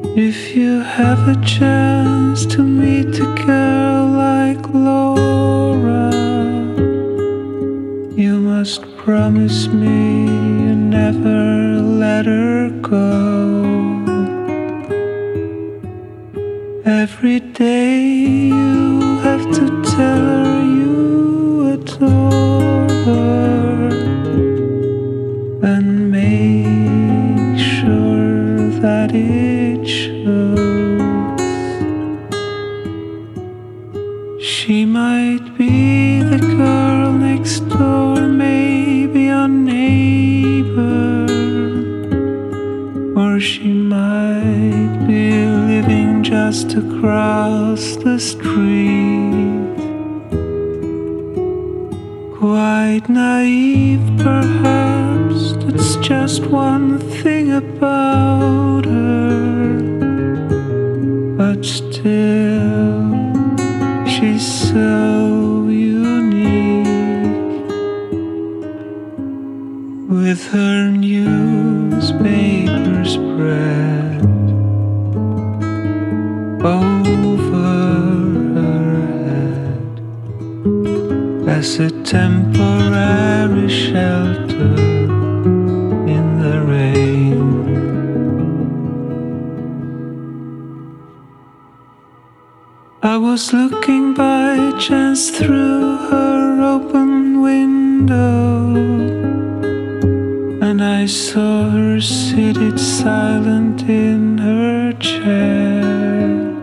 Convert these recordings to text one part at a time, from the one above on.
If you have a chance to meet a girl like Laura, you must promise me you never let her go. Every day you have to tell her you adore her, and make sure that it shows. She might be the girl next door, maybe a neighbor, or she might be living just across the street. Quite naive, perhaps, that's just one thing about her, but still, she's so unique. With her newspaper spread over her head as a temporary shelter in the rain. I was looking by chance through her open window, and I saw her seated silent in her chair,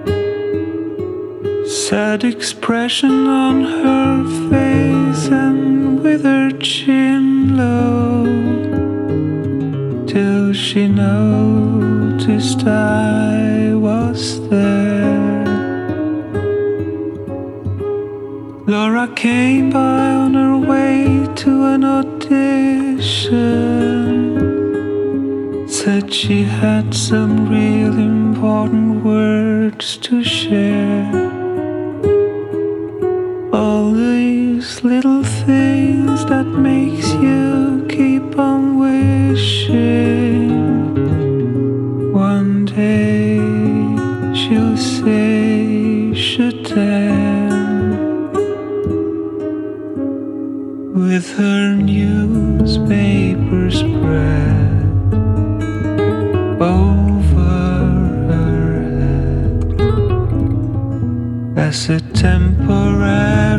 sad expression on her face and with her chin low, till she noticed I was there. Laura came by on her way to an audition, said she had some real important words to share. All these little things that makes you keep on wishing one day she'll say je t'aime. With her newspaper spread over her head as a temporary